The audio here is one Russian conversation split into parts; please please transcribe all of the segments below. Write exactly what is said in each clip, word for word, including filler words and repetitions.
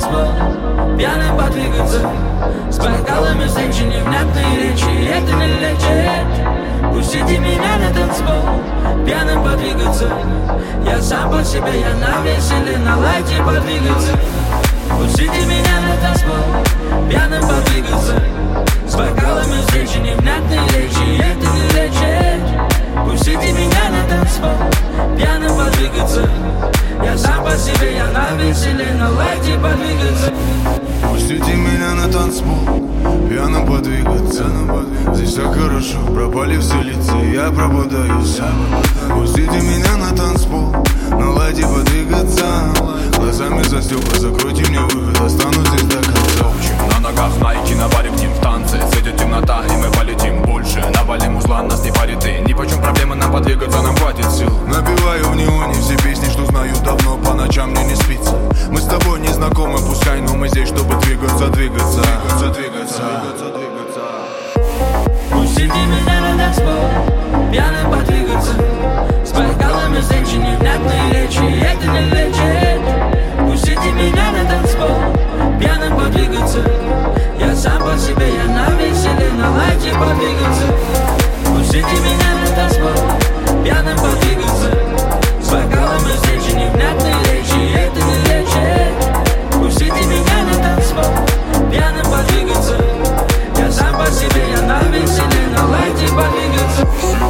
танцпол, пьяным подвигаться, с бокалами встреч и невнятные речи. Это не лечит. Пустите меня на танцпол, пьяным подвигаться. Я сам по себе, я на веселе, на лайте подвигаться. Пустите меня на танцпол, пьяным подвигаться, с бокалами встреч и невнятные речи. Это не лечит. Пустите меня на танцпол, пьяным подвигаться. Я сам по себе, я на веселе, на лайте подвигаться. Пустите меня на танцпол, пьяным подвигаться. Здесь так хорошо, пропали все лица, я пропадаюсь. Пустите меня на танцпол, на лайте подвигаться. Глазами за стекла, закройте мне выход, останусь здесь до конца. На ногах найки, на баре птим в танце. Светит темнота, и мы полетим больше. Навалим узла, нас не парит и ни почем проблемы нам подвигаться, нам хватит сил. Напеваю в неоне все песни, что знаю давно, по ночам мне не спится. Мы с тобой не знакомы, пускай, но мы здесь, чтобы двигаться, двигаться, двигаться, двигаться, двигаться, двигаться. Пустите меня на танцпол, пьяным подвигаться, с бокалами встреч и невнятные речи. Это не лечит. Пустите меня на танцпол, пьяным подвигаться. Я сам по себе, я на веселе, на лайте подвигаться. Пустите меня на танцпол, пьяным подвигаться, с бокалами встреч и невнятные речи. Это не лечит. Пустите меня на танцпол, пьяным подвигаться. Я сам по себе, я на веселе, на лайте подвигаться.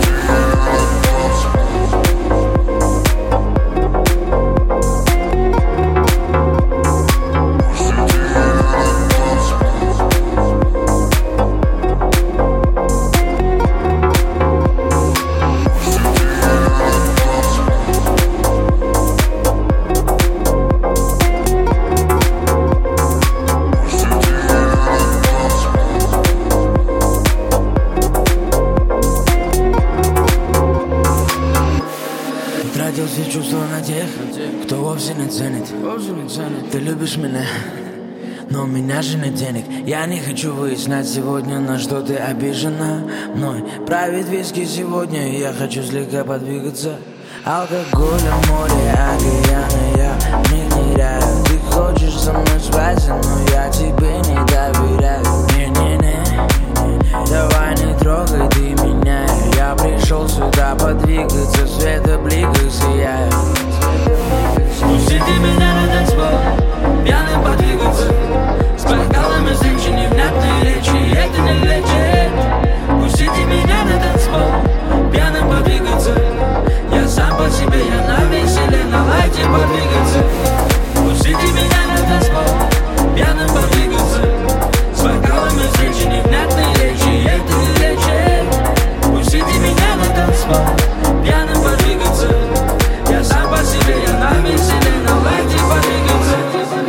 Все чувства на тех, кто вовсе не ценит. Ты любишь меня, но у меня же нет денег. Я не хочу выяснять сегодня, на что ты обижена. Мной правит виски сегодня, и я хочу слегка подвигаться. Алкоголя, море, океаны, я не ныряю. Ты хочешь со мной спать, но я тебе не доверяю. Не-не-не, давай не трогай ты меня. Я пришел сюда подвигаться, светобликах сияю. Пустите меня на танцпол, пьяным подвигаться, с бокалами встреч и невнятные речи. Это не лечит. Пустите меня на танцпол, пьяным подвигаться. Я сам по себе, я на веселе, на лайте подвигаться. Пустите меня на танцпол, пьяным подвигаться, с бокалами встреч и невнятные речи. Это не лечит. Пустите меня на танцпол, пьяным подвигаться. Я сам по себе, я на веселе, на лайте подвигаться.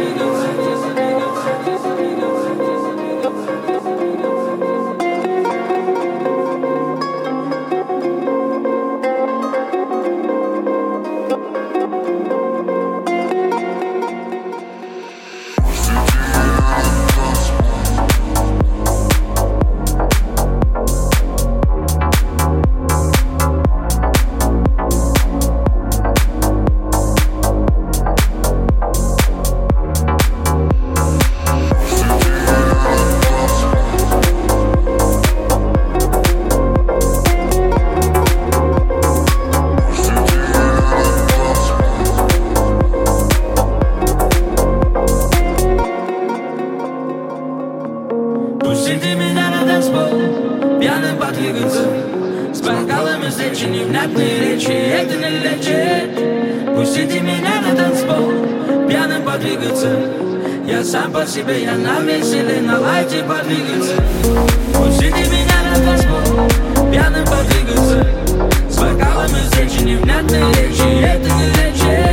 Пустите меня на танцпол, пьяным подвигаться, с бокалами встреч и невнятные речи. Это не лечит. Пустите меня на танцпол, пьяным подвигаться. Я сам по себе, я на веселе, на лайте подвигаться. Пустите меня на танцпол, пьяным подвигаться, с бокалами встреч и невнятные речи. Это не лечит.